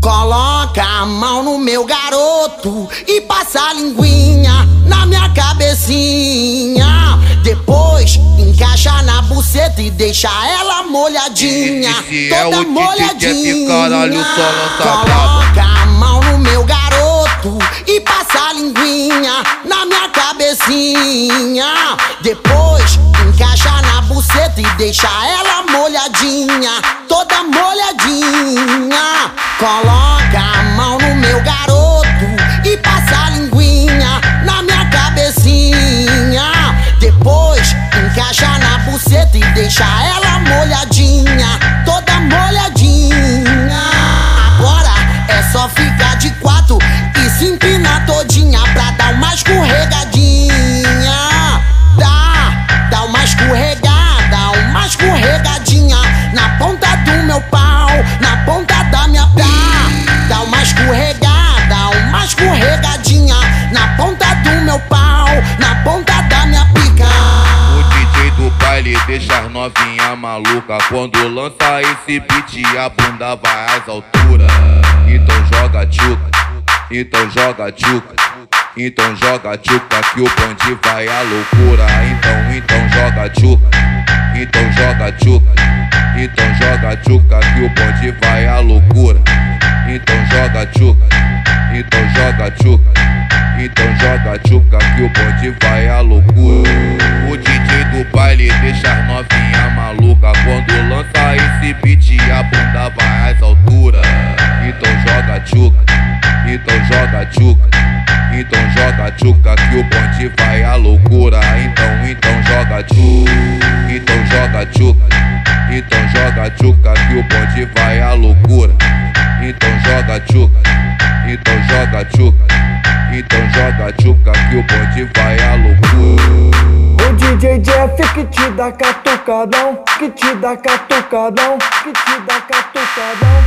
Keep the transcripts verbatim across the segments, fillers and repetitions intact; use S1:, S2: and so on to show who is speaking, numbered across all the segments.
S1: Coloca a mão no meu garoto e passa a linguinha na minha cabecinha. Depois encaixa na buceta e deixa ela molhadinha.
S2: Esse
S1: toda
S2: é o
S1: molhadinha.
S2: Caralho, só lança
S1: Coloca a mão no meu garoto e passa a linguinha na minha cabecinha. Depois encaixa na buceta e deixa ela molhadinha, toda molhadinha. Coloca a mão no meu garoto e passa a linguinha na minha cabecinha. Depois encaixa na buceta e deixa ela molhadinha, toda molhadinha. Agora é só ficar de quatro e se empinar todinha pra dar uma escorregadinha. Dá, dá uma escorregada, uma escorregadinha na ponta do meu pau, na ponta da minha pá. Dá uma escorregada, uma escorregadinha na ponta do meu pau, na ponta da minha pica.
S2: O D J do baile deixa as novinha maluca. Quando lança esse beat a bunda vai às alturas. Então joga tchuca, então joga tchuca, então joga tchuca que o bonde vai à loucura. Então, então joga tchuca, então joga tchuca, então joga tchuca que o bonde vai à loucura. Então joga tchuca, então joga tchuca, então joga tchuca que o bonde vai à loucura. O D J do baile deixa as novinha maluca. Quando lança esse beat a bunda vai às alturas. Então joga tchuca, então joga tchuca, então joga tchuca que o bonde vai à loucura. Então, então joga tchuca, então joga tchuca, então joga tchuca que o bonde vai à loucura. Então joga tchuca, então joga tchuca, então joga tchuca que o bonde vai à loucura.
S3: O D J Jeff que te dá catucadão, que te dá catucadão, que te dá catucadão.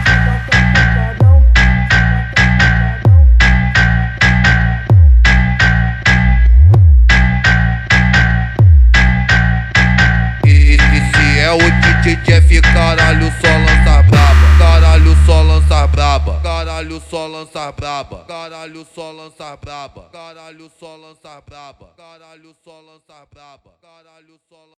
S2: Esse é o D J Jeff, caralho, só lança braba. Caralho, só lança braba. Caralho, só lança braba. Caralho, só lança braba. Caralho, só lança braba. Caralho, só lança braba. Caralho, só